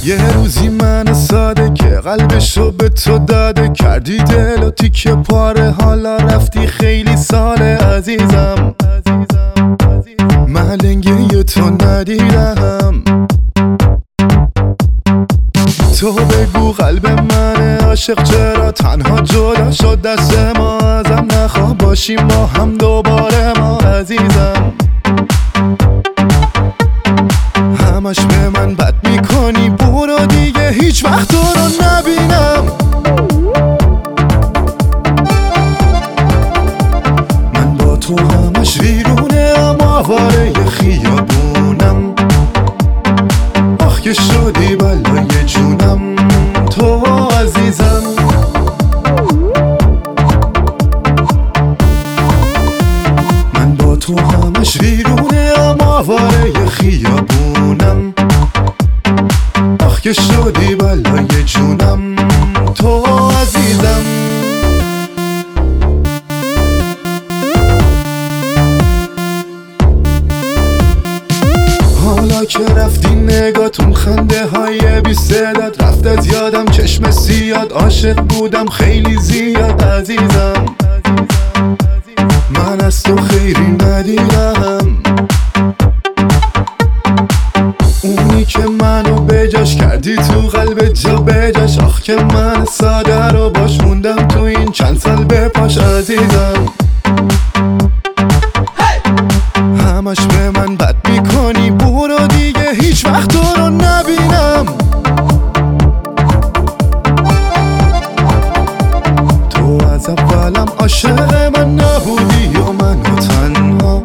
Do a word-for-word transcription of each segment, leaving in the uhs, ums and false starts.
یه روزی من ساده که قلبشو به تو داده، کردی دل و تیکه پاره، حالا رفتی خیلی ساله عزیزم. من لنگه تو ندیدم، تو بگو قلب من عاشق چرا تنها جدا شد، دست ما ازم نخواه باشیم ما هم دوباره ما عزیزم. همش به من بد میکنی، برو دیگه هیچ وقت تو رو نبینم. من با تو همش ویرونه، اما آواره خیابونم. آخ که شدی بلای جونم تو عزیزم. من با تو همش ویرونه، اما آواره خیابونم. آخ که شدی بلای جونم تو عزیزم. حالا که رفتی نگاتون خنده های بی صدات، رفت از یادم چشم سیاد، عاشق بودم خیلی زیاد عزیزم. من از تو خیری ندیدم، اونی که منو بجاش کردی تو قلب جا بجاش. آخ که من ساده رو باش موندم تو این چند سال به پاش عزیزم. همش به من بد میکنی، برو دیگه هیچ وقت تو رو نبینم. تو از اولم عاشق من نبودی و منو تنها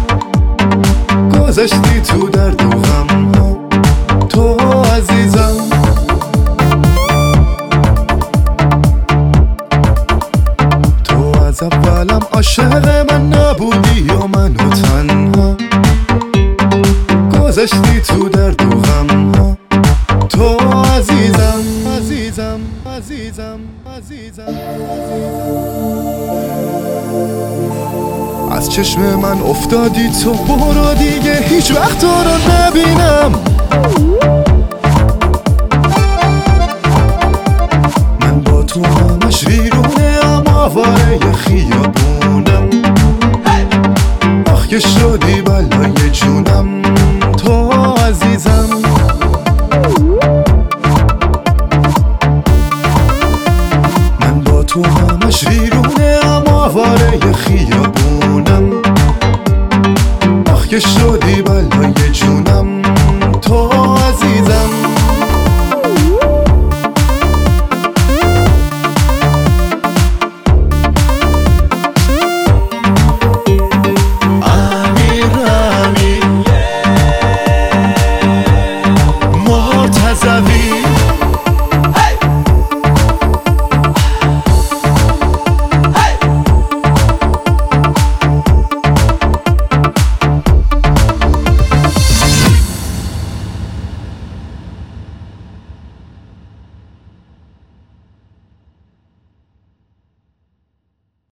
گذاشتی تو درد و غم ها تو عزیزم. تو از اولم عاشق من نبودی و منو تنها گذاشتی تو درد و غم ها تو عزیزم. عزیزم عزیزم عزیزم. از چشم من افتادی تو، برو دیگه هیچ وقت تو رو نبینم. من با تو همش ویرونه، اما آواره خیابونم. آخ که شدی بلای جونم تو عزیزم. من با تو همش ویرونه، اما آواره خیابونم. آخ که شدی